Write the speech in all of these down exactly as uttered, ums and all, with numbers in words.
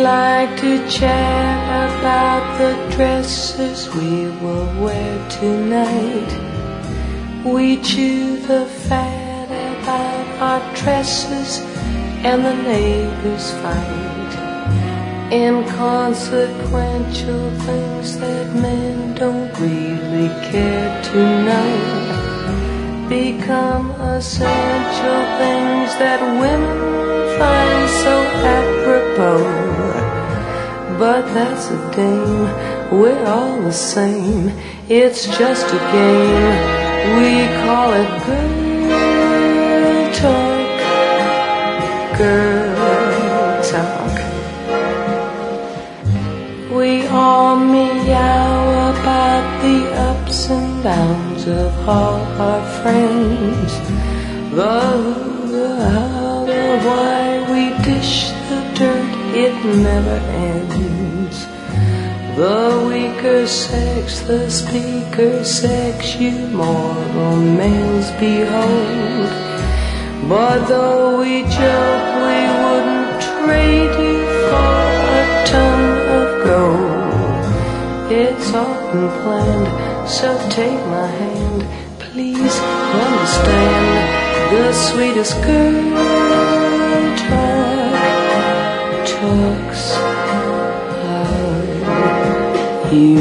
like to chat about the dresses we will wear tonight. We chew the fat about our dresses and the neighbors fight. Inconsequential things that men don't really care to know become essential things that women find so apropos. But that's a dame, we're all the same. It's just a game, we call it girl talk. Girl talk. We all meow about the ups and downs of all our friends, the who, the how, the why. We dish the dirt, it never ends. The weaker sex, the speaker sex, you mortal males behold. But though we joke, we wouldn't trade you for a ton of gold. It's all been planned, so take my hand. Please understand, the sweetest girl talk talks of you.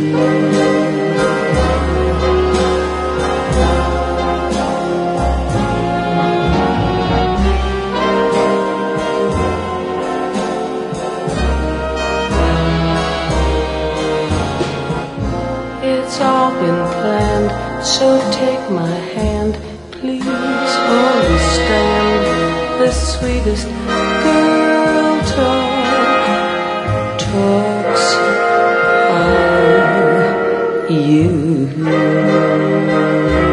It's all been planned, so take my hand. Please understand, the sweetest girl talk talks of you.